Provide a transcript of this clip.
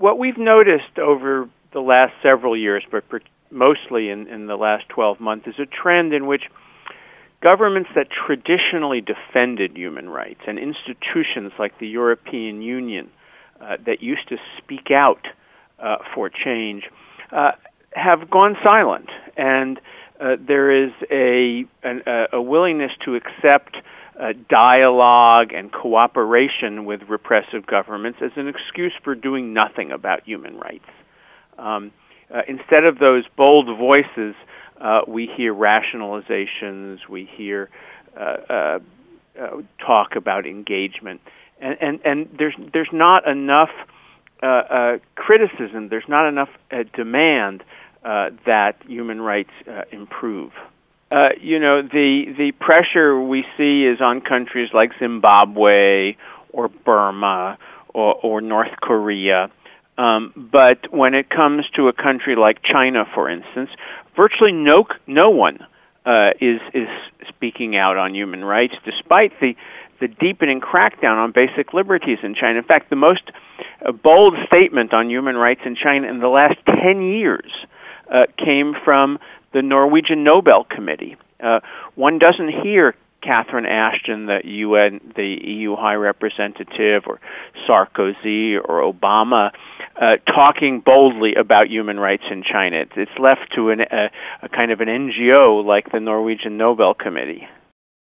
what we've noticed over the last several years, but mostly in the last 12 months, is a trend in which governments that traditionally defended human rights and institutions like the European Union that used to speak out for change have gone silent, and there is a willingness to accept dialogue and cooperation with repressive governments as an excuse for doing nothing about human rights. Instead of those bold voices, we hear rationalizations, we hear talk about engagement, and there's not enough criticism, there's not enough demand that human rights improve. The pressure we see is on countries like Zimbabwe or Burma or North Korea. But when it comes to a country like China, for instance, virtually no one is speaking out on human rights, despite the deepening crackdown on basic liberties in China. In fact, the most bold statement on human rights in China in the last 10 years came from the Norwegian Nobel Committee. One doesn't hear Catherine Ashton, the EU High Representative, or Sarkozy or Obama talking boldly about human rights in China. It's left to a kind of an NGO like the Norwegian Nobel Committee.